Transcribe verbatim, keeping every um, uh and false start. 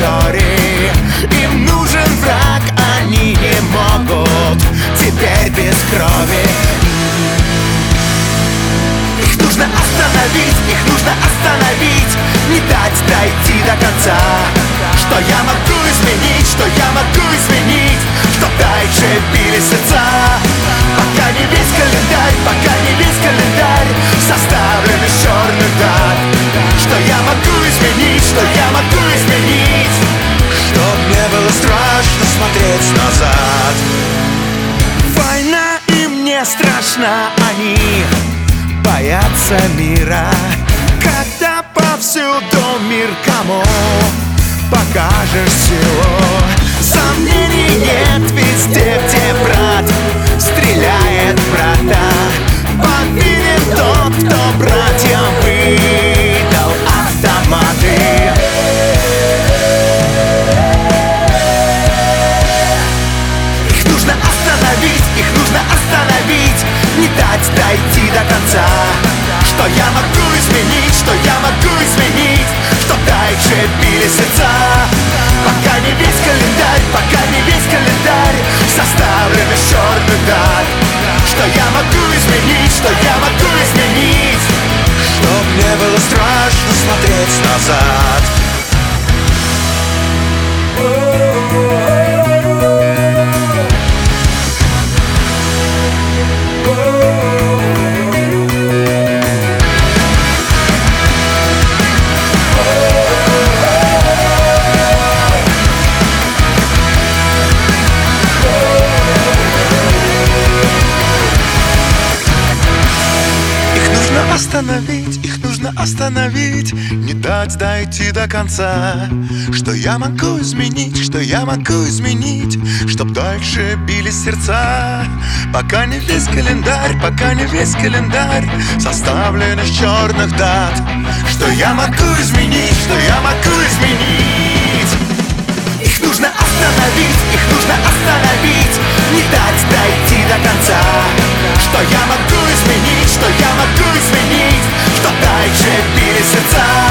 истории. Им нужен враг, они не могут теперь без крови. Их нужно остановить, их нужно остановить, не дать дойти до конца. Что я могу изменить, что я могу изменить, чтоб дальше били сердца. Пока не весь календарь, пока не весь календарь составлен из черных дат. Что я могу изменить, что я могу изменить, чтоб не было страшно смотреть назад. Война им не страшна, они боятся мира. Когда повсюду мир, кому покажешь силу? Сомнений нет везде, где брат стреляет брата. Повинен тот, кто братьям выдал автоматы. Их нужно остановить, их нужно остановить, не дать дойти до конца. Что я могу изменить, что я могу изменить, чтоб дальше били сердца. Пока не весь календарь, пока не весь календарь составлен из черных дат. Что я могу изменить, что я могу изменить, чтоб не было страшно смотреть назад. Остановить, их нужно остановить, не дать дойти до конца. Что я могу изменить, что я могу изменить, чтоб дальше бились сердца. Пока не весь календарь, пока не весь календарь составлен из черных дат. Что я могу изменить, что я могу изменить. Их нужно остановить, их нужно остановить, не дать дойти до конца. Что я могу изменить, что я могу изменить, что дальше били сердца.